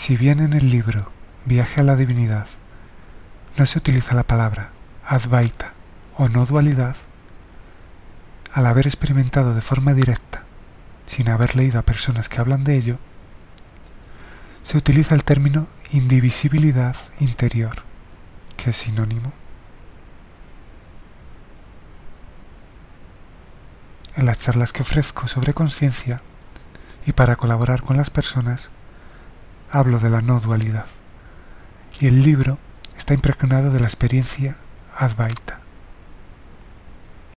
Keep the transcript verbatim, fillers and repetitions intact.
Si bien en el libro Viaje a la Divinidad no se utiliza la palabra Advaita o no dualidad, al haber experimentado de forma directa, sin haber leído a personas que hablan de ello, se utiliza el término indivisibilidad interior, que es sinónimo. En las charlas que ofrezco sobre conciencia y para colaborar con las personas, hablo de la no dualidad, y el libro está impregnado de la experiencia Advaita.